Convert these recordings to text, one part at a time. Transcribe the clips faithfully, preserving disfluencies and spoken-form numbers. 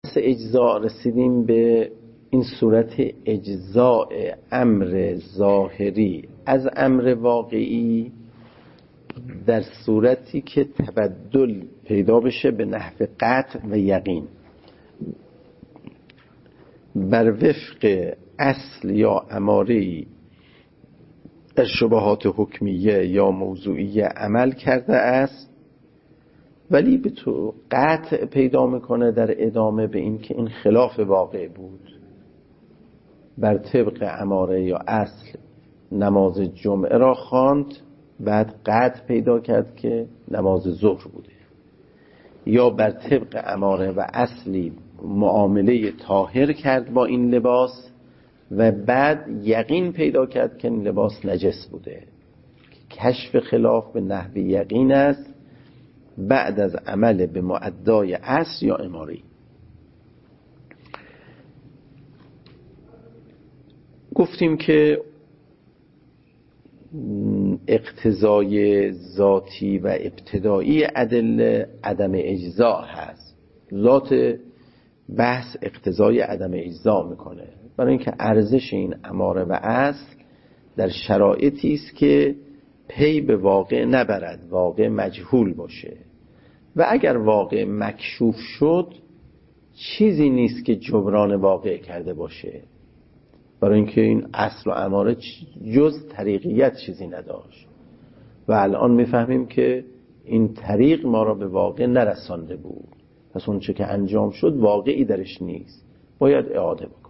اجزا رسیدیم به این صورت اجزاء امر ظاهری از امر واقعی در صورتی که تبدل پیدا بشه به نحو قطع و یقین بر وفق اصل یا اماری در شبهات حکمیه یا موضوعیه عمل کرده است، ولی به تو قطع پیدا میکنه در ادامه به این که این خلاف واقع بود. بر طبق اماره یا اصل نماز جمعه را خواند، بعد قطع پیدا کرد که نماز ظهر بوده، یا بر طبق اماره و اصلی معامله طاهر کرد با این لباس و بعد یقین پیدا کرد که این لباس نجس بوده. کشف خلاف به نحو یقین است بعد از عمل به معدای اصل یا اماری. گفتیم که اقتضای ذاتی و ابتدایی ادله عدم اجزا هست. ذات بحث اقتضای عدم اجزا میکنه، برای اینکه ارزش این اماره و اصل در شرایطی است که پی به واقع نبرد، واقع مجهول باشه، و اگر واقع مکشوف شد چیزی نیست که جبران واقع کرده باشه، برای اینکه این اصل و اماره جز طریقیت چیزی نداشت و الان میفهمیم که این طریق ما را به واقع نرسانده بود، پس اون چه که انجام شد واقعی درش نیست، باید اعاده بکن.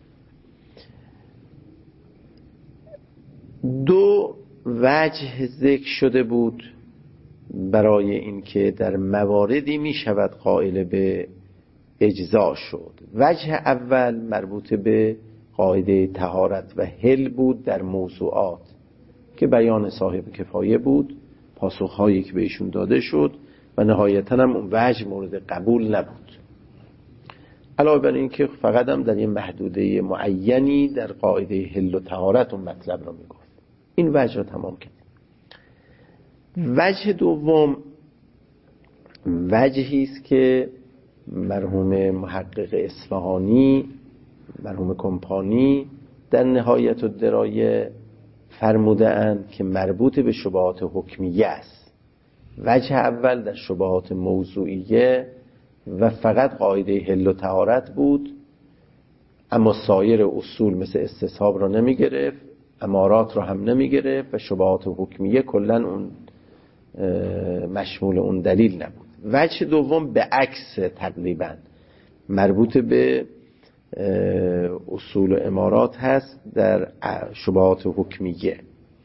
دو وجه ذکر شده بود برای اینکه در مواردی می شود قائل به اجزا شد. وجه اول مربوط به قاعده طهارت و حل بود در موضوعات که بیان صاحب کفایه بود، پاسخهایی که بهشون داده شد و نهایتا هم اون وجه مورد قبول نبود، علاوه بر این که فقط هم در یه محدوده معینی در قاعده حل و طهارت اون مطلب را میگفت. این وجه را تمام کرد. وجه دوم وجهی است که مرحوم محقق اصفهانی، مرحوم کمپانی در نهایت الدرایه فرموده اند که مربوط به شبهات حکمیه است. وجه اول در شبهات موضوعیه و فقط قاعده حل و طهارت بود، اما سایر اصول مثل استصحاب را نمی گرفت، امارات را هم نمی گرفت و شبهات حکمیه کلن اون مشمول اون دلیل نبود. وجه دوم به عکس تقریبا مربوط به اصول و امارات هست در شبهات حکمیه.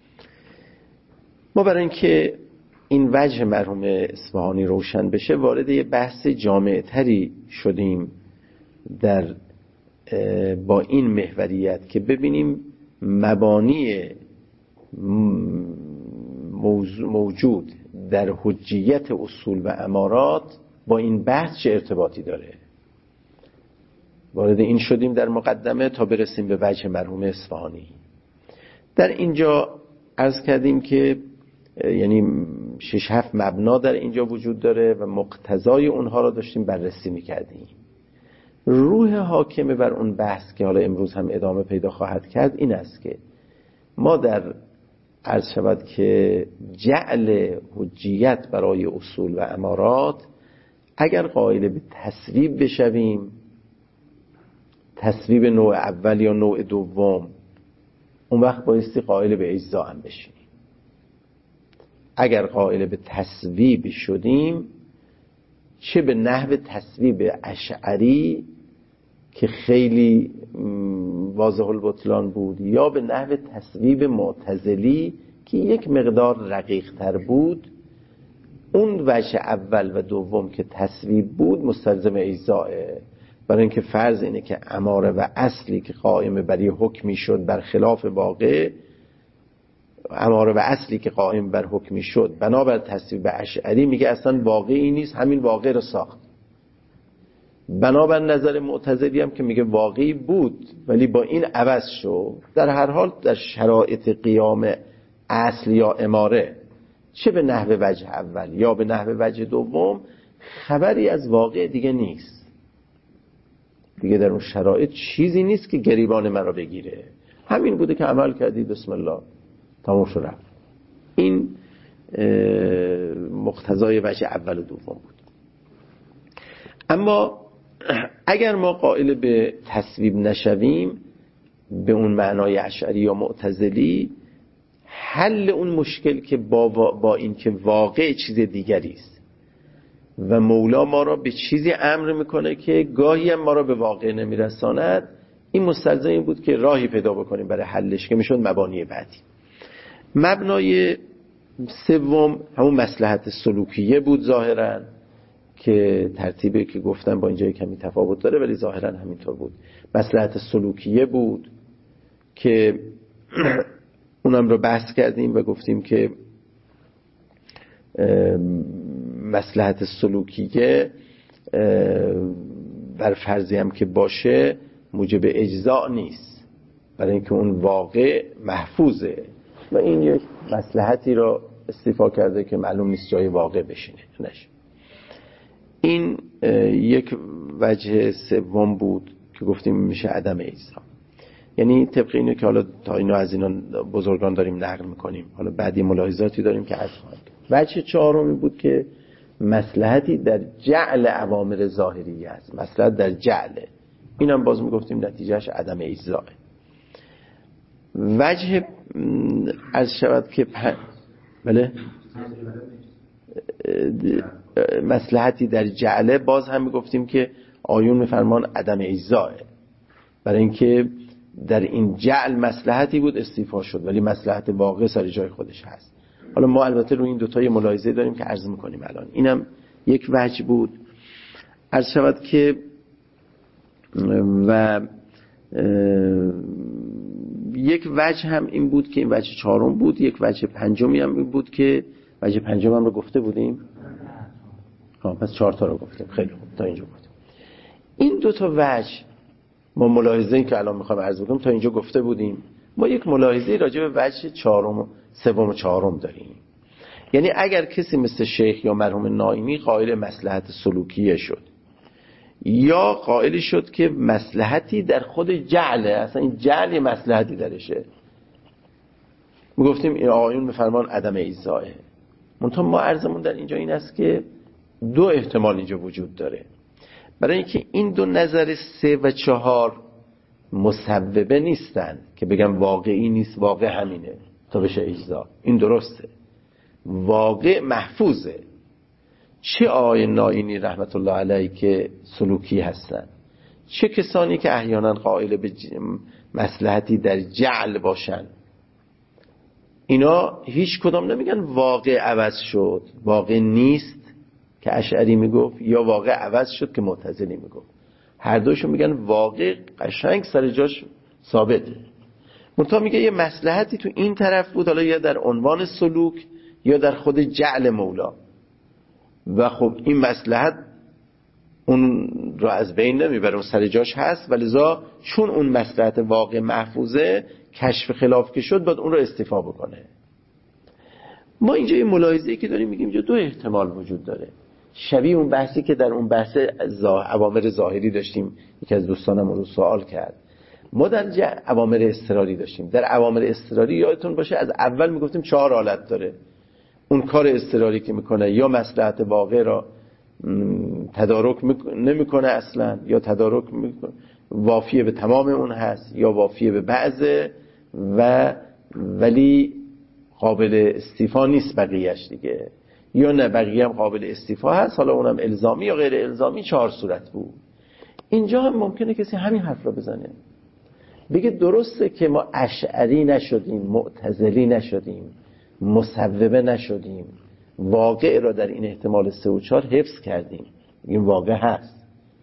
ما برای اینکه این وجه مرحوم اصفهانی روشن بشه وارد یه بحث جامع تری شدیم در با این محوریت که ببینیم مبانی موجود در حجیت اصول و امارات با این بحث چه ارتباطی داره. وارد این شدیم در مقدمه تا برسیم به وجه مرحوم اصفهانی. در اینجا عرض کردیم که یعنی شش هفت مبنا در اینجا وجود داره و مقتضای اونها را داشتیم بررسی میکردیم. روح حاکم بر اون بحث که حالا امروز هم ادامه پیدا خواهد کرد این است که ما در عرض شود که جعل حجیت برای اصول و امارات اگر قائل به تصویب بشویم، تصویب نوع اول یا نوع دوم، اون وقت بایستی قائل به اجزا هم بشیم. اگر قائل به تصویب شدیم، چه به نحو تصویب اشعری که خیلی واضح البطلان بود، یا به نحو تصویب معتزلی که یک مقدار رقیق تر بود، اون وجه اول و دوم که تصویب بود مستلزم اجزاه، برای اینکه فرض اینه که اماره و اصلی که قائم بر یه حکمی شد بر خلاف واقع، اماره و اصلی که قائم بر حکمی شد بنابر تصویب اشعری میگه اصلا واقعی نیست، همین واقع رو ساخت. بنابر نظر معتزلی هم که میگه واقعی بود ولی با این عوض شد. در هر حال در شرایط قیام اصل یا اماره، چه به نحو وجه اول یا به نحو وجه دوم، خبری از واقع دیگه نیست. دیگه در اون شرایط چیزی نیست که گریبان مرا بگیره، همین بوده که عمل کردی بسم الله تمام شد رفت. این مقتضای وجه اول و دوم بود. اما اگر ما قائل به تصویب نشویم به اون معنای اشعری یا معتزلی، حل اون مشکل که با, با این که واقع چیز دیگری است و مولا ما را به چیزی امر میکنه که گاهی هم ما را به واقع نمیرساند، این مستلزم این بود که راهی پیدا بکنیم برای حلش که میشد مبانی بعدی. مبنای سوم همون مصلحت سلوکیه بود ظاهرا، که ترتیبی که گفتم با اینجا کمی تفاوت داره ولی ظاهرا همینطور بود. مصلحت سلوکیه بود که اونم رو بحث کردیم و گفتیم که مصلحت سلوکیه بر فرضی هم که باشه موجب اجزاء نیست، برای اینکه اون واقع محفوظه و این یک مصلحتی رو استیفا کرده که معلوم نیست جای واقع بشینه نشه. این یک وجه سوم بود که گفتیم میشه عدم اجزا، یعنی طبق اینو که حالا تا اینو از اینا بزرگان داریم نقل میکنیم، حالا بعدی ملاحظاتی داریم که عطف خواهیم. وجه چهارمی بود که مصلحتی در جعل اوامر ظاهریه است، مصلحت در جعل، اینم باز میگفتیم نتیجهش عدم اجزاه. وجه از شود که پ... بله مصلحتی در جعله باز هم میگفتیم که آیون میفرمان عدم اجزاه، برای اینکه در این جعل مصلحتی بود استیفا شد ولی مصلحت واقع سر جای خودش هست. حالا ما البته روی این دوتا ملاحظه داریم که عرض میکنیم الان. اینم یک وجه بود. عرض شود که و یک وجه هم این بود که این وجه چهارم بود، یک وجه پنجمی هم این بود که وجه پنجم هم رو گفته بودیم. ها پس چهار تا رو گفتیم. خیلی خوب تا اینجا گفتیم. این دو تا وجه ما ملاحظه این که الان میخوام عرض بکنم تا اینجا گفته بودیم. ما یک ملاحظه راجع به وجه چهارم سوم و چهارم داریم. یعنی اگر کسی مثل شیخ یا مرحوم ناینی قائل مصلحت سلوکیه شد یا قائل شد که مصلحتی در خود جعله، اصلا این جعل مصلحتی درشه، میگفتیم این آقایون میفرمان عدم اجزاه. منتها ما عرضمون در اینجا این است که دو احتمال اینجا وجود داره، برای اینکه این دو نظر سه و چهار مسببه نیستن که بگم واقعی نیست واقع همینه تا بشه اجزا. این درسته، واقع محفوظه. چه آقای ناینی رحمت الله علیه که سلوکی هستن، چه کسانی که احیانا قائل به مصلحتی در جعل باشن، اینا هیچ کدام نمیگن واقع عوض شد واقع نیست که اشعری میگفت، یا واقع عوض شد که معتزلی میگفت. هر دوشون میگن واقع قشنگ سر جاش ثابته. منتها میگه یه مصلحتی تو این طرف بود، حالا یا در عنوان سلوک یا در خود جعل مولا، و خب این مصلحت اون رو از بین نمیبره، اون سر جاش هست، ولذا چون اون مصلحت واقع محفوظه کشف خلاف که شد باید اون رو استیفا بکنه. ما اینجا یه ملاحظه‌ای که داریم میگیم اینجا دو احتمال وجود داره، شبیه اون بحثی که در اون بحث اوامر ظاهری داشتیم. یکی از دوستانم اون رو سوال کرد. ما در اوامر اضطراری داشتیم، در اوامر اضطراری یادتون باشه از اول میگفتیم چهار حالت داره. اون کار اضطراری که میکنه یا مصلحت واقع را تدارک نمیکنه اصلا، یا تدارک میکنه وافیه به تمام اون هست، یا وافیه به بعضه و ولی قابل استیفا نیست بقیهش دیگه، یا نه بقیه هم قابل استیفا هست، حالا اونم الزامی یا غیر الزامی. چهار صورت بود. اینجا هم ممکنه کسی همین حرف رو بزنه، بگه درسته که ما اشعری نشدیم، معتزلی نشدیم، مصوبه نشدیم، واقع را در این احتمال سه و چهار حفظ کردیم، این واقع هست،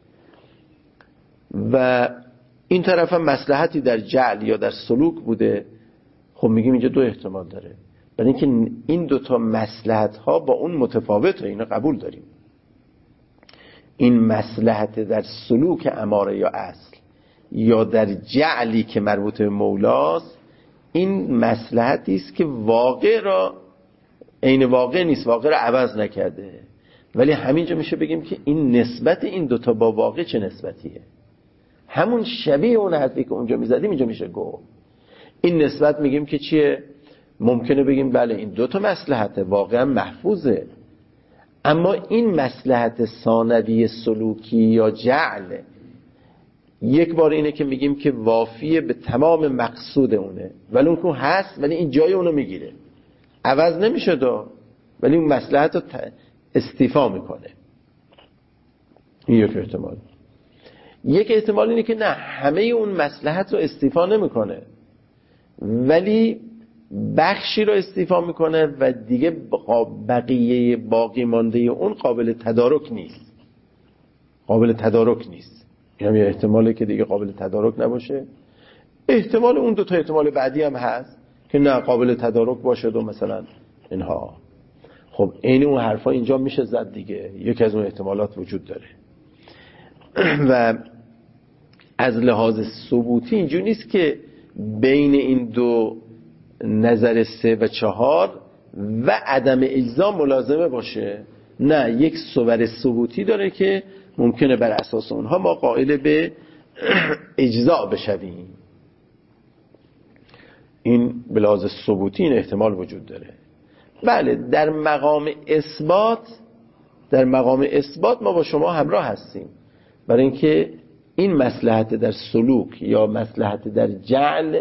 و این طرف هم مصلحتی در جعل یا در سلوک بوده. خب میگیم اینجا دو احتمال داره، برای اینکه این دوتا مصلحت ها با اون متفاوته، اینا قبول داریم. این مصلحت در سلوک اماره یا اصل یا در جعلی که مربوط به مولاست، این مصلحتی است که واقع را عین واقع نیست، واقع را عوض نکرده، ولی همینجا میشه بگیم که این نسبت این دوتا با واقع چه نسبتیه. همون شبیه اون حرفی که اونجا میزدیم اینجا میشه گفت. این نسبت میگیم که چیه؟ ممکنه بگیم بله این دو تا مصلحته واقعا محفوظه، اما این مصلحت ثانوی سلوکی یا جعل یک بار اینه که میگیم که وافیه به تمام مقصود اونه، ولی اون که هست ولی این جای اونو میگیره، عوض نمیشه دا، ولی اون مصلحت رو استیفا میکنه. این یک احتمال. یک احتمال اینه که نه، همه اون مصلحت رو استیفا نمیکنه ولی بخشی رو استیفا میکنه و دیگه بقیه باقی مانده اون قابل تدارک نیست. قابل تدارک نیست. این هم یه احتماله که دیگه قابل تدارک نباشه. احتمال اون دو تا احتمال بعدی هم هست که نه قابل تدارک باشه و مثلا اینها. خب این اون حرفا اینجا میشه زد دیگه. یکی از اون احتمالات وجود داره. و از لحاظ ثبوتی اینجوری نیست که بین این دو نظر سه و چهار و عدم اجزا ملازمه باشه. نه، یک صور ثبوتی داره که ممکنه بر اساس اونها ما قائل به اجزا بشویم. این به لحاظ ثبوتی این احتمال وجود داره. بله، در مقام اثبات در مقام اثبات ما با شما همراه هستیم، برای اینکه این مصلحت در سلوک یا مصلحت در جعل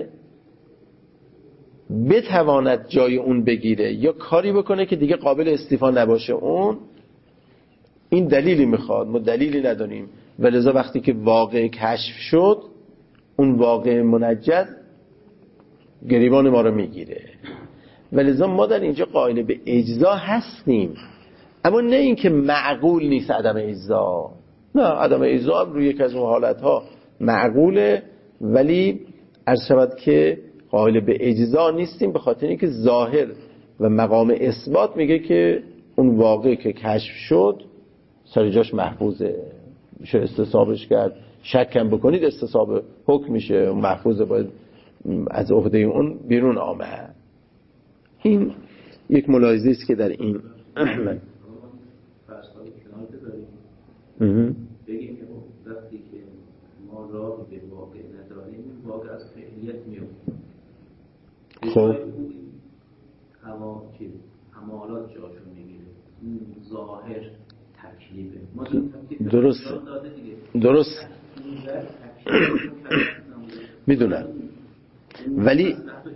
بتواند جای اون بگیره یا کاری بکنه که دیگه قابل استیفا نباشه. اون این دلیلی میخواد، ما دلیلی نداریم، ولذا وقتی که واقع کشف شد اون واقع منجز گریبان ما رو میگیره. ولذا ما در اینجا قائل به اجزا هستیم، اما نه این که معقول نیست عدم اجزا. نه، عدم اجزا هم روی یک از اون حالتها معقوله، ولی عرض شود که قائل به اجزا نیستیم به خاطر اینکه ظاهر و مقام اثبات میگه که اون واقعی که کشف شد سر جاش محفوظه، میشه استصحابش کرد. شک هم بکنید استصحاب حکم میشه، محفوظه، باید از عهده اون بیرون آمد. این یک ملاحظه است که در این بگیم که وقتی که ما راه به واقع نداریم واقع از فعلیت میفته. خب هوا چیز حمالات جاشون میگیره، این ظاهر تکلیفه. ما درست درست میدونم، ولی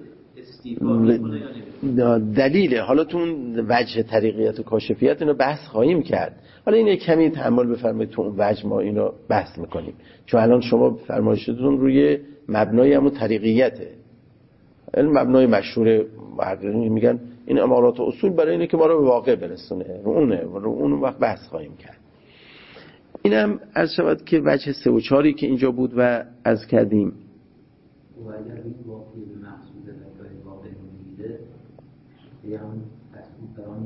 دلیله. حالا تو اون وجه طریقیت و کاشفیت اینو بحث خواهیم کرد. حالا این یک کمی تأمل بفرمایید، تو اون وجه ما اینو بحث میکنیم، چون الان شما فرمایشتون روی مبنای همون طریقیته. این مبنای مشهور محققین میگن این امارات و اصول برای اینه که ما رو به واقع برسونه، رو اونه، رو اون وقت بحث خواهیم کرد. اینم عرض شود که وجه سه و چهاری که اینجا بود و عرض کردیم و اگر این واقعی به مقصود در واقع میده یا هم تصمیم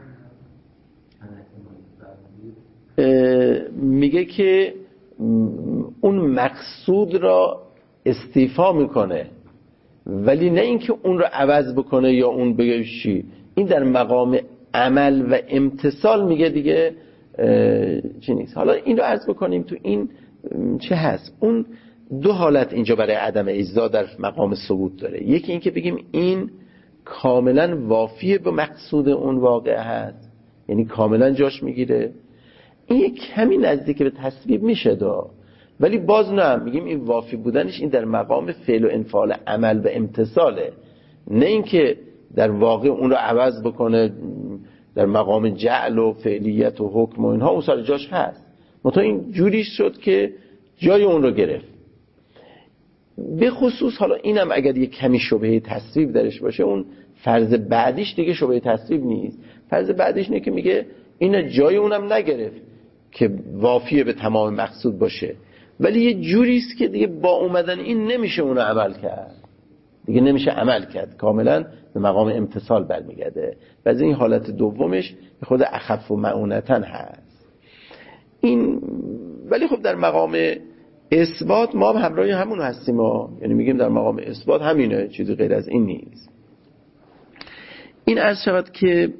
میگه که اون مقصود را استیفا میکنه، ولی نه اینکه اون رو عوض بکنه یا اون بگه چی. این در مقام عمل و امتثال میگه دیگه چی نیست. حالا این رو عرض بکنیم تو این چه هست. اون دو حالت اینجا برای عدم اجزا در مقام ثبوت داره. یکی این که بگیم این کاملا وافیه به مقصود اون واقع هست، یعنی کاملا جاش میگیره. این یک کمی نزدیک به تصویب میشه دا، ولی باز نه، میگیم این وافی بودنش این در مقام فعل و انفعال عمل و امتثاله، نه اینکه در واقع اون رو عوض بکنه در مقام جعل و فعلیت و حکم و اینها اون سر جاش هست. منتها این جوری شد که جای اون رو گرفت. به خصوص حالا اینم اگر یک کمی شبهه تصویب درش باشه، اون فرض بعدیش دیگه شبهه تصویب نیست. فرض بعدیش اینه که میگه این جای اونم نگرفت که وافیه به تمام مقصود باشه، ولی یه جوری است که دیگه با اومدن این نمیشه اونو عمل کرد، دیگه نمیشه عمل کرد، کاملا به مقام امتثال برمیگرده. و از این حالت دومش خود اخف و معونتن هست این. ولی خب در مقام اثبات ما هم همراه همون هستیم ها. یعنی میگیم در مقام اثبات همینه، چیزی غیر از این نیست. این عرض شود که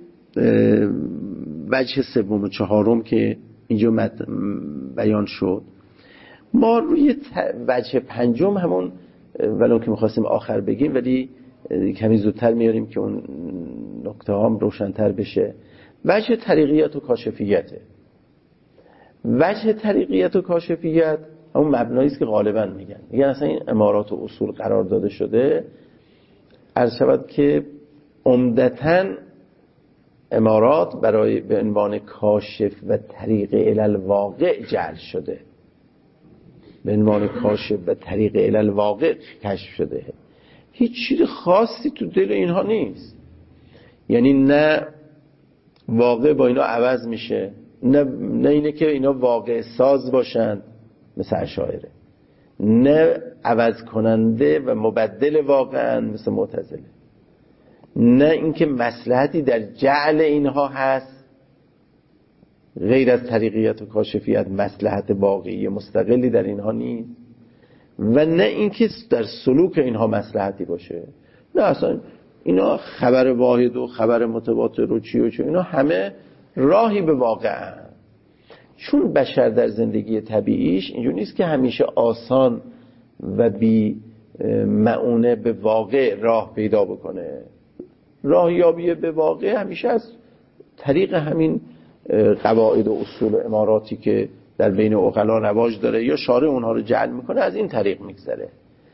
وجه سوم و چهارم که اینجا بیان شد. ما روی وجه پنجم همون ولو که میخواستیم آخر بگیم ولی کمی زودتر میاریم که اون نکته هم روشن‌تر بشه. وجه طریقیت و کاشفیته. وجه طریقیت و کاشفیت همون مبنایی است که غالبا میگن میگن اصلا این امارات و اصول قرار داده شده، عرض شود که عمدتاً امارات برای به عنوان کاشف و طریق الی الواقع جعل شده، به عنوان کاشف و طریق الی الواقع کشف شده. هیچ چیز خاصی تو دل اینها نیست، یعنی نه واقع با اینا عوض میشه، نه نه اینه که اینا واقع ساز باشند مثل اشاعره، نه عوض کننده و مبدل واقعا مثل معتزله، نه اینکه مصلحتی در جعل اینها هست غیر از طریقیت و کاشفیت، مصلحت واقعی مستقلی در اینها نیست، و نه اینکه در سلوک اینها مصلحتی باشه. نه اصلا اینا خبر واحد و خبر متواتر و چی و چی، اینا همه راهی به واقع هست. چون بشر در زندگی طبیعیش اینجور نیست که همیشه آسان و بی معونه به واقع راه پیدا بکنه. راهیابی به واقع همیشه از طریق همین قواعد و اصول و اماراتی که در بین عقلا رواج داره یا شارع اونها رو جعل میکنه از این طریق میگذره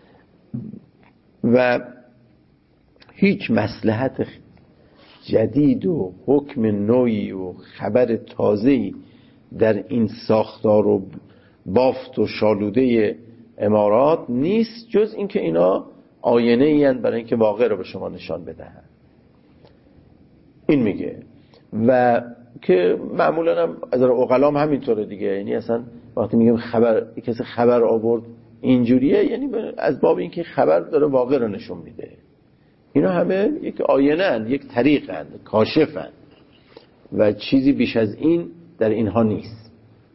و هیچ مصلحت جدید و حکم نوعی و خبر تازه‌ای در این ساختار و بافت و شالوده امارات نیست جز اینکه اینا آینه این برای اینکه واقع رو به شما نشان بدهن. این میگه و که معمولا هم از عقلا هم همینطوره دیگه، یعنی اصلا وقتی میگم خبر کسی خبر آورد اینجوریه یعنی از باب اینکه خبر داره واقع رو نشون میده. اینا همه یک آینه اند، یک طریق اند، کاشف اند و چیزی بیش از این در اینها نیست.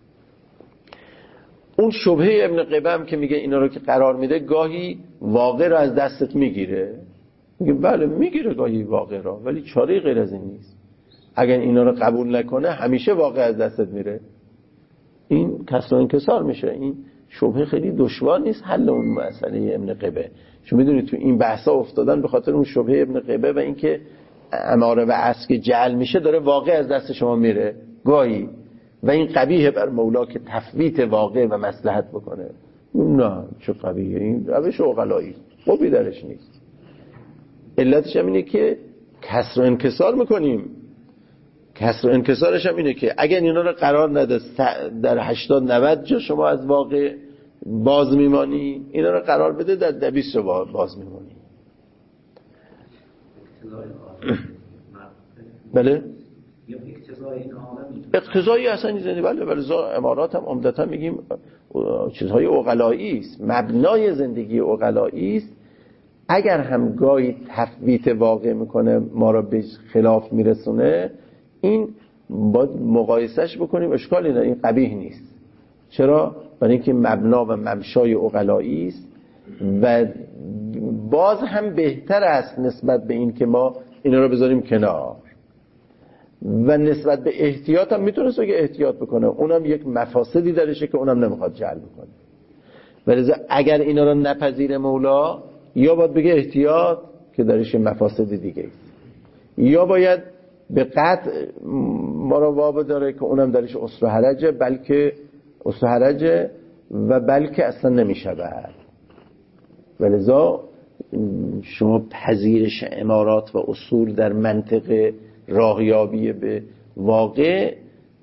اون شبهه ابن قبم که میگه اینا رو که قرار میده گاهی واقع رو از دستت میگیره، میگه بله میگیره گاهی واقع رو، ولی چاره غیر از این نیست. اگر اینا رو قبول نکنه همیشه واقع از دستت میره، این کسر و انکسار میشه. این شبهه خیلی دشوار نیست حل اون مسئله ابن قبه. شما میدونید تو این بحثا افتادن به خاطر اون شبهه ابن قبه و اینکه اماره و عصر که جعل میشه داره واقع از دست شما میره گاهی، و این قبیحه بر مولا که تفویت واقع و مصلحت بکنه. نه چه قبیحه، این روش عقلایی خوبی درش نیست. علتش هم اینه که کسر و انکسار میکنیم. کسر و انکسارش هم اینه که اگر اینا رو قرار نده در هشتاد نود جا شما از واقع باز میمانی، اینا رو قرار بده در دویست رو باز میمانی. بله اقتضایی اصلا نیزنی. بله ولی امارات هم عمدتا میگیم چیزهای عقلایی است، مبنای زندگی عقلایی است. اگر هم گاهی تفویت واقع میکنه ما را به خلاف میرسونه، این باید مقایسهش بکنیم، اشکالی نه، این قبیح نیست. چرا؟ برای اینکه مبنا و ممشای عقلایی است و باز هم بهتر است نسبت به این که ما اینا رو بذاریم کنار. و نسبت به احتیاط هم میتونست که احتیاط بکنه، اونم یک مفاسدی درشه که اونم نمیخواد جعل بکنه. ولی اگر اینا رو نپذیره مولا، یا باید بگه احتیاط که درش مفاسد دیگه است، یا باید به قطع ما رو وابه داره که اونم درش اسر و حرجه، بلکه اسر و حرجه و بلکه اصلا نمیشود. ولذا شما پذیرش امارات و اصول در منطقه راهیابی به واقع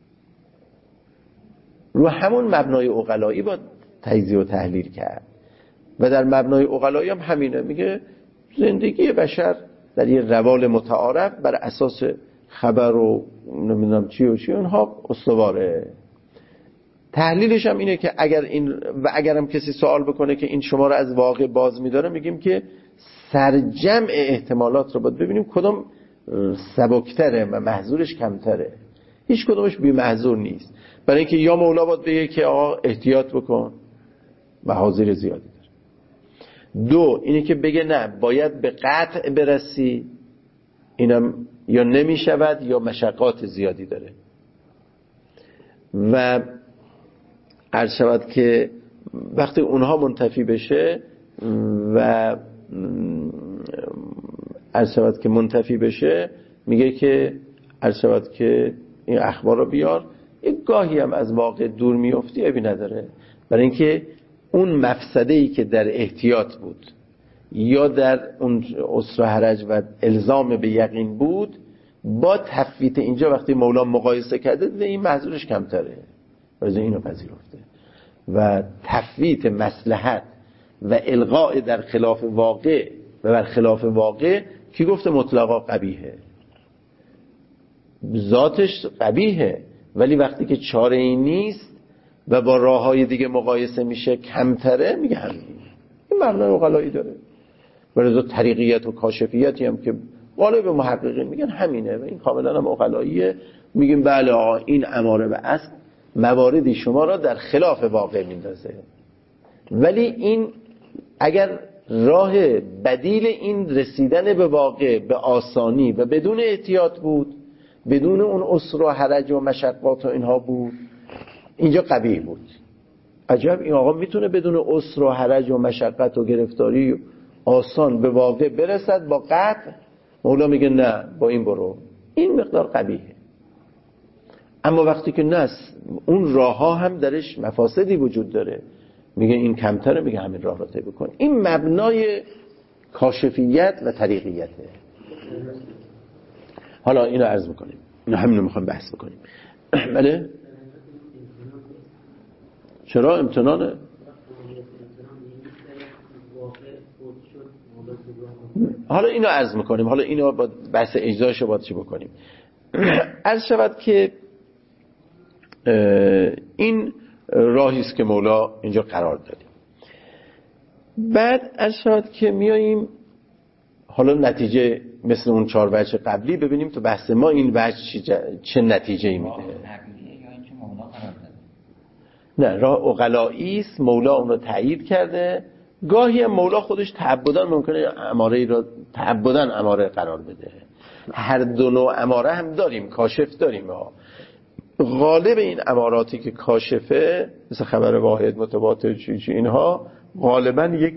رو همون مبنای عقلایی با تجزیه و تحلیل کرد و در مبنای عقلایی هم همینه. میگه زندگی بشر در یه روال متعارف بر اساس خبر و نمیدونم چی و چی اونها استواره. تحلیلش هم اینه که اگر این و اگر هم کسی سوال بکنه که این شما رو از واقع باز میداره، میگیم که سرجمع احتمالات رو باید ببینیم کدوم سبکتره و محظورش کمتره. هیچ کدومش بی محظور نیست. برای اینکه یا مولا باید بگه که آقا احتیاط بکن، محاذیر زیادی داره. دو اینه که بگه نه باید به قطع برسی، اینم یا نمی شود یا مشقات زیادی داره. و عرض شود که وقتی اونها منتفی بشه و عرض شود که منتفی بشه، میگه که عرض شود که این اخبار رو بیار. یک گاهی هم از واقع دور میفتی ابی نداره، برای اینکه اون مفسده‌ای که در احتیاط بود یا در اون اسر و حرج و الزام به یقین بود، با تفویت اینجا وقتی مولا مقایسه کرده دیده این محضورش کمتره، واسه اینو پذیرفته. و تفویت مصلحت و الغاء در خلاف واقع و بر خلاف واقع کی گفته مطلقا قبیحه؟ ذاتش قبیحه، ولی وقتی که چاره ای نیست و با راههای دیگه مقایسه میشه کمتره، میگه همین. این معنای عقلایی داره. برای طریقیت و کاشفیتی هم که غالب محققین میگن همینه و این کاملا هم عقلاییه. میگیم بله آقا این اماره به اصل مواردی شما را در خلاف واقع میندازه، ولی این اگر راه بدیل این رسیدن به واقع به آسانی و بدون احتیاط بود، بدون اون اسر و حرج و مشقات و اینها بود، اینجا قبیح بود. عجب این آقا میتونه بدون اسر و حرج و مشقت و گرفتاری آسان به واقع برسد با قطع؟ مولا میگه نه، با این برو، این مقدار قبیحه. اما وقتی که نه، اون راه ها هم درش مفاسدی وجود داره، میگه این کمتره، میگه همین راه را طی بکن. این مبنای کاشفیت و طریقیته. حالا اینو عرض میکنیم، اینو همینو میخوام بحث بکنیم. بله؟ چرا امتنانه؟ حالا اینو عرض میکنیم، حالا اینو با بحث اجزایش باید چی بکنیم. عرض شود که این راهی است که مولا اینجا قرار دادیم. بعد عرض شود که میاییم حالا نتیجه مثل اون چهار وجه قبلی ببینیم تو بحث ما این وجه چه نتیجه‌ای میده. نه، راه عقلایی است، مولا اون رو تایید کرده. گاهی هم مولا خودش تعبداً ممکنه اماره را تعبداً اماره قرار بده. هر دو نوع اماره هم داریم، کاشف داریم ها. غالب این اماراتی که کاشفه مثل خبر واحد، متواتر، چی چی اینها غالباً یک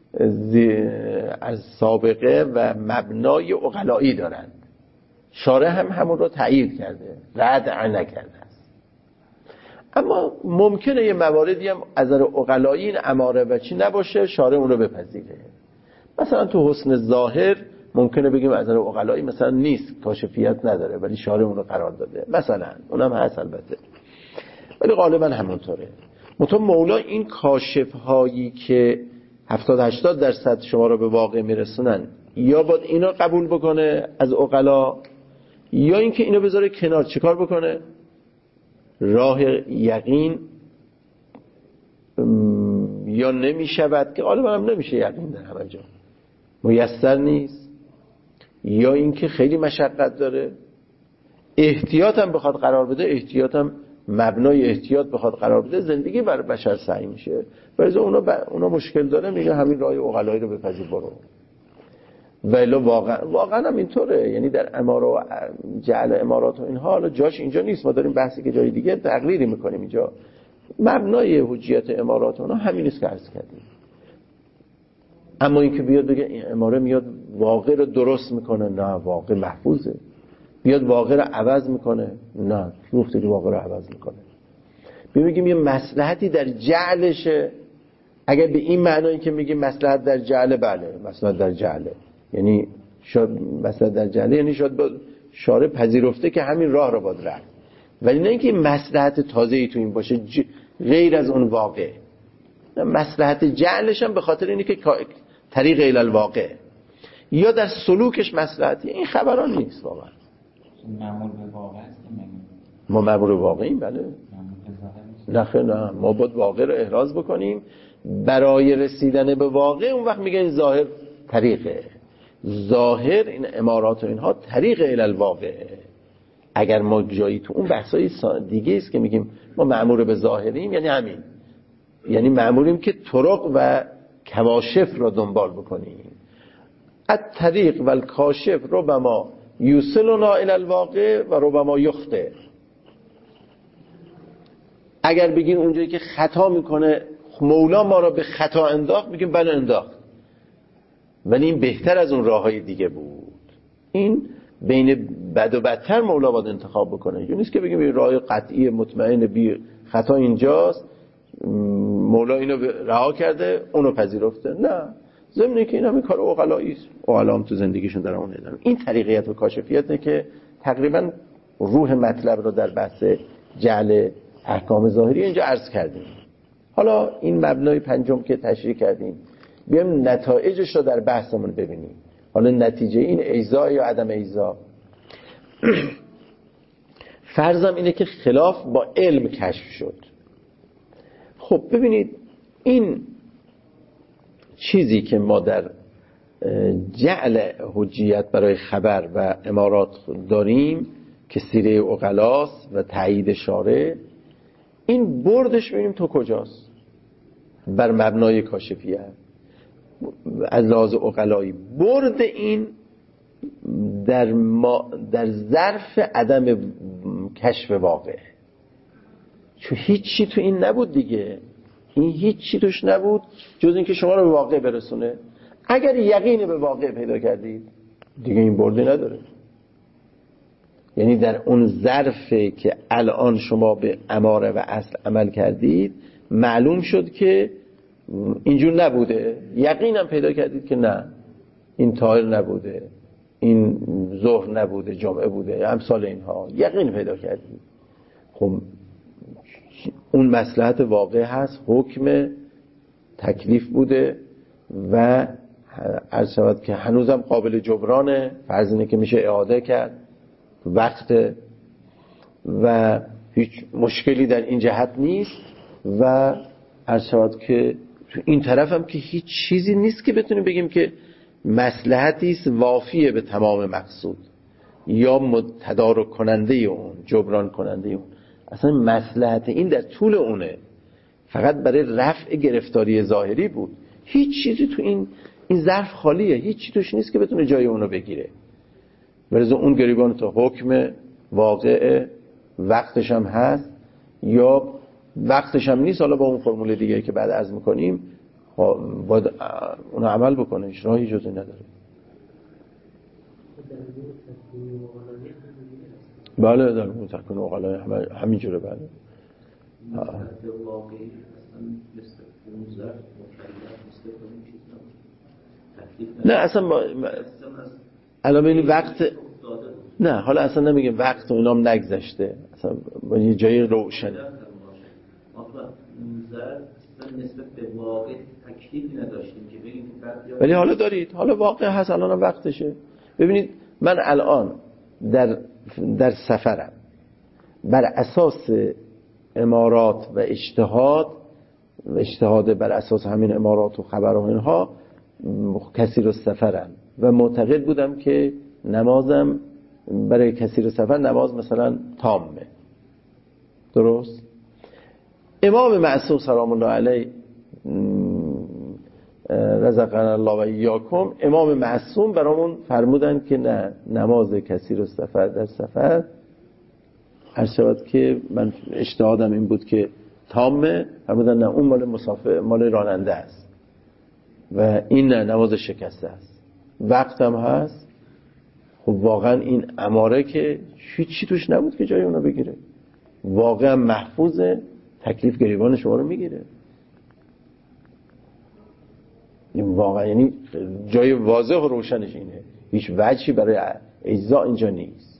از سابقه و مبنای عقلایی دارند. شارع هم همون رو تایید کرده، رد نکرده است. اما ممکنه یه مواردی هم از نظر عقلایی این اماره و چی نباشه، شارع اون رو بپذیره. مثلا تو حسن ظاهر ممکنه بگیم از نظر عقلایی مثلا نیست، کاشفیت نداره، ولی شارع اون رو قرار داده، مثلا اونم هست البته، ولی غالبا همونطوره. مطمئن مولا این کاشف هایی که هفتاد هشتاد درصد شما رو به واقع میرسونن، یا باید اینا قبول بکنه از عقلا، یا اینکه اینو بذاره کنار. چیکار بکنه؟ راه یقین یا نمیشود که غالبا هم نمیشه یقین در همه جا، میسر نیست، یا اینکه خیلی مشقت داره. احتیاط هم بخواد قرار بده، احتیاط هم مبنای احتیاط بخواد قرار بده، زندگی برای بشر سعی میشه. برای اونا ب... اونا مشکل داره، میگه همین راه عقلایی رو بپذیر برو. ولی واقعا واقعا هم اینطوره. یعنی در اماره و جعل امارات و اینها حالا جاش اینجا نیست، ما داریم بحثی که جای دیگه تقریری میکنیم. اینجا مبنای حجیت امارات اونا همین است که عرض کردیم. اما اینکه بیاد بگه این اماره میاد واقع رو درست میکنه، نه، واقع محفوظه. بیاد واقع رو عوض میکنه، نه، گفته که واقع رو عوض میکنه. میگیم یه مصلحتی در جعلشه. اگر به این معنایی که میگیم مصلحت در جعل، بله مصلحت در جعله، یعنی شاید مصلحت در جعله یعنی شاید با شارع پذیرفته که همین راه رو باید رفت، ولی نه اینکه مصلحت تازه‌ای تو این باشه ج... غیر از اون واقع. مصلحت جعلش هم به خاطر اینه که طریق الی الواقع یا در سلوکش مصلحتی. این خبران نیست واقعا. معمول به واقع است که ما معمول واقعیم، بله. نه نه، ما باید واقع رو احراز بکنیم برای رسیدن به واقع. اون وقت میگه این ظاهر طریقه، ظاهر این امارات و اینها طریق الی الواقع. اگر ما جایی تو اون بحثای دیگه است که میگیم ما مأمور به ظاهریم، یعنی همین، یعنی مأموریم که طرق و کواشف را دنبال بکنیم. الطریق و الکاشف ربما یوصلنا الی الواقع و ربما یخطئ. اگر بگین اونجایی که خطا میکنه مولا ما را به خطا انداخت، میگیم بله انداخت، ولی این بهتر از اون راههای دیگه بود. این بین بد و بدتر مولا باید انتخاب بکنه. اینجوری نیست که بگیم این راه قطعی مطمئن بی خطا اینجاست، مولا اینو رها کرده اونو پذیرفته. نه، ضمن که این همین کار عقلایی است، عقلا هم تو زندگیشون دارن اون ادامه. این طریقیت و کاشفیته که تقریبا روح مطلب رو در بحث جعل احکام ظاهری اینجا عرض کردیم. حالا این مبنای پنجم که تشریح کردیم، بیایم نتایجش رو در بحثمون ببینیم. حالا نتیجه این ایذا یا عدم ایذا. فرضم اینه که خلاف با علم کشف شد. خب ببینید این چیزی که ما در جعل حجیت برای خبر و امارات داریم که سیره عقلاست و تایید شارع، این بردش ببینیم تو کجاست بر مبنای کاشفیت از لحاظ عقلایی. برد این در, ما در ظرف عدم کشف واقع، چون هیچی تو این نبود دیگه، این هیچی توش نبود جز این که شما رو به واقع برسونه. اگر یقین به واقع پیدا کردید دیگه این بردی نداره. یعنی در اون ظرفی که الان شما به اماره و اصل عمل کردید معلوم شد که اینجور نبوده، یقینم پیدا کردید که نه این طاهر نبوده، این ظهر نبوده جمعه بوده، امثال اینها یقین پیدا کردید. خب اون مصلحت واقع هست، حکم تکلیف بوده و عرض شود که هنوزم قابل جبرانه، فرض اینه که میشه اعاده کرد وقت و هیچ مشکلی در این جهت نیست. و عرض شود که این طرف هم که هیچ چیزی نیست که بتونیم بگیم که مصلحتی است وافیه به تمام مقصود یا تدارک کننده اون، جبران کننده اون. اصلا مصلحت این در طول اونه، فقط برای رفع گرفتاری ظاهری بود. هیچ چیزی تو این این ظرف خالیه، هیچ چیزی توش نیست که بتونه جای اونو بگیره. برای اون گریبان تا حکم واقع وقتش هم هست یا وقتش هم نیست، حالا با اون فرمول دیگه که بعد عرض میکنیم باید اون عمل بکنه، هیچ راهی جزی نداره. بله در اون تکون اقلای همین جوره. بله نه اصلا ما الان این وقت نه، حالا اصلا نمیگم وقت و اینام نگذشته، اصلا با یه جایی روشنه. ولی حالا دارید، حالا واقع هست، الان هم وقتشه. ببینید من الان در در سفرم بر اساس امارات و اجتهاد و اجتهاد بر اساس همین امارات و خبر و اینها کثیر السفرم و معتقد بودم که نمازم برای کثیر السفر نماز مثلا تامه. درست؟ امام معصوم سلام الله علیه رزقنا الله و ایاکم، امام معصوم برامون فرمودن که نه، نماز کثیر السفر در سفر هر شود که من اجتهادم این بود که تامه، فرمودن نه اون مال مسافر مال راننده است و این نه نماز شکسته است، وقتم هست. خب واقعا این اماره که هیچی توش نبود که جای اونو بگیره، واقعا محفوظه، تکلیف گریبان شما رو میگیره. این واقعا یعنی جای واضح و روشنش اینه، هیچ وجهی برای اجزا اینجا نیست.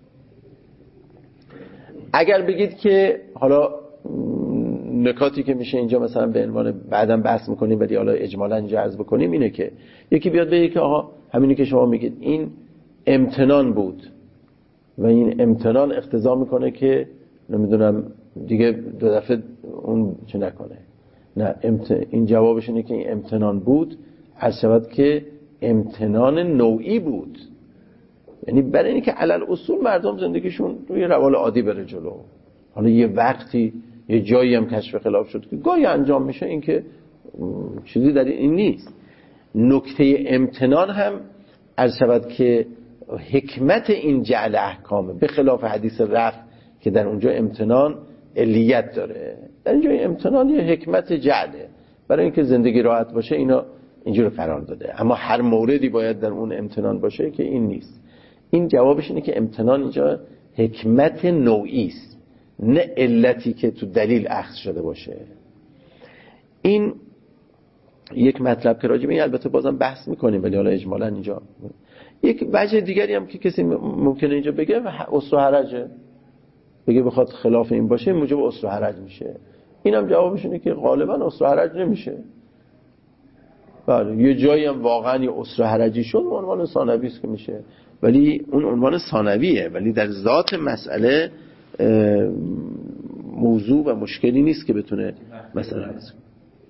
اگر بگید که حالا نکاتی که میشه اینجا مثلا به عنوان بعداً بحث میکنیم ولی حالا اجمالاً اینجا عرض بکنیم اینه که یکی بیاد بگه که آها همینی که شما میگید این امتنان بود و این امتنان اقتضا میکنه که نمیدونم دیگه دو دفعه اون چه نکنه. نه، امت... این جوابش اینه که این امتنان بود، عرض شود که امتنان نوعی بود، یعنی برای اینکه علل اصول مردم زندگیشون روی روال عادی بره جلو. حالا یه وقتی یه جایی هم کشف خلاف شد که گاهی انجام میشه، این که چیزی در این نیست. نکته امتنان هم عرض شود که حکمت این جعل احکامه، به خلاف حدیث رفع که در اونجا امتنان علیت داره. در اینجا امتنان یه حکمت جعله برای اینکه زندگی راحت باشه، اینا اینجور قرار داده. اما هر موردی باید در اون امتنان باشه که این نیست. این جوابش اینه که امتنان اینجا حکمت نوعی است، نه علتی که تو دلیل اخذ شده باشه. این یک مطلب که راجع به این البته بازم بحث میکنیم، ولی حالا اجمالا اینجا یک وجه دیگری هم که کسی ممکنه اینجا بگه اسر و حرجه، بگه بخواد خلاف این باشه موجب اسر و حرج میشه. اینم جوابش اینه که غالبا اسر و حرج نمیشه. بله یه جایی هم واقعا یه اسر و حرجی شد عنوان ثانوی است که میشه، ولی اون عنوان ثانویه، ولی در ذات مسئله موضوع و مشکلی نیست که بتونه مسئله حل کنه.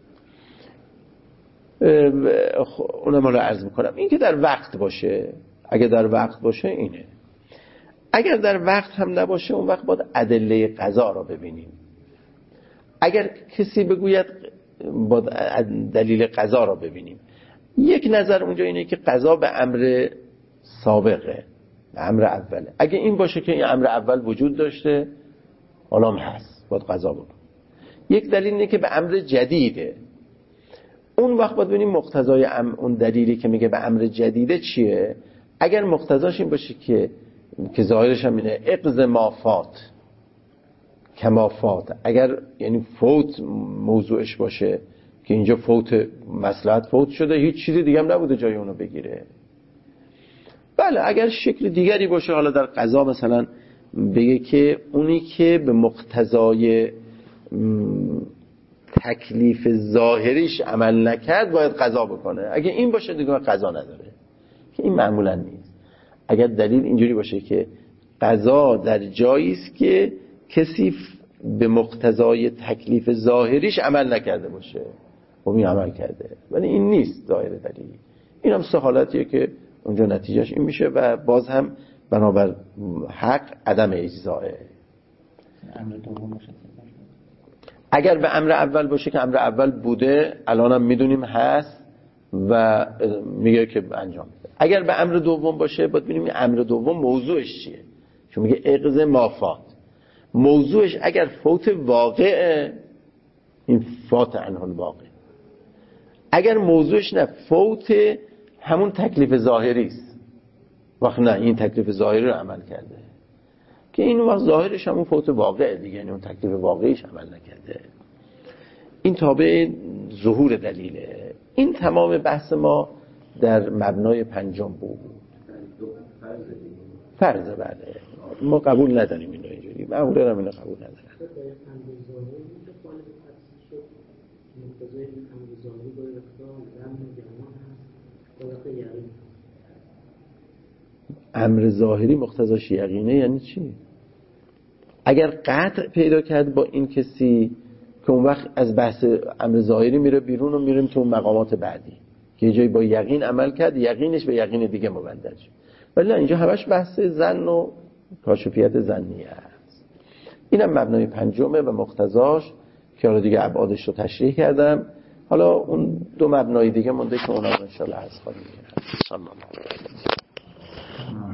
اونم حالا عرض میکنم این که در وقت باشه، اگر در وقت باشه اینه. اگر در وقت هم نباشه اون وقت باید ادله قضا را ببینیم. اگر کسی بگوید باید دلیل قضا را ببینیم، یک نظر اونجا اینه که قضا به امر سابقه، به امر اوله. اگه این باشه که این امر اول وجود داشته حالا هم هست باید قضا بکن. یک دلیل اینه که به امر جدیده، اون وقت باید ببینیم مقتضای ام اون دلیلی که میگه به امر جدیده چیه. اگر مقتضاش این باشه که که ظاهرش هم اینه اقض ما فات کما فات، اگر یعنی فوت موضوعش باشه که اینجا فوت مصلحت فوت شده، هیچ چیزی دیگه هم نبوده جای اونو بگیره. بله اگر شکل دیگری باشه، حالا در قضا مثلا بگه که اونی که به مقتضای تکلیف ظاهریش عمل نکرد باید قضا بکنه، اگه این باشه دیگه قضا نداره، که این معمولا نیست. اگر دلیل اینجوری باشه که قضا در جایی است که کسی به مقتضای تکلیف ظاهریش عمل نکرده باشه و می عمل کرده، ولی این نیست ظاهر دلیل. این هم سه حالتیه که اونجا نتیجهش این میشه و باز هم بنابر حق عدم اجزاه. امر دوم باشه، اگر به امر اول باشه که امر اول بوده الانم میدونیم هست و میگه که انجام بده. اگر به امر دوم باشه باید ببینیم امر دوم موضوعش چیه، چون میگه اقض ما فات، موضوعش اگر فوت واقعه این فات عنه الواقع، اگر موضوعش نه فوت همون تکلیف ظاهری است، وقت نه این تکلیف ظاهری رو عمل کرده که این وقت ظاهرش همون فوت واقعه دیگه، یعنی اون تکلیف واقعیش عمل نکرده. این تابع ظهور دلیله. این تمام بحث ما در مبنای پنجم بود. فرضه بله، ما قبول نداریم اینو اینجوری، معمولا هم اینو قبول ندارن. امر ظاهری مقتضاش یقینه یعنی چی؟ اگر قطع پیدا کرد با این کسی که اون وقت از بحث امر ظاهری میره بیرون و میریم تو مقامات بعدی که یه جایی با یقین عمل کرد، یقینش به یقین دیگه مبدل شد. ولی اینجا همش بحث ظن و کاشفیت ظنیه است. اینم مبنای پنجمه و مقتضاش که حالا دیگه ابعادش رو تشریح کردم. حالا اون دو مبنای دیگه مونده که اونا رو ان شاء الله از خواهیم.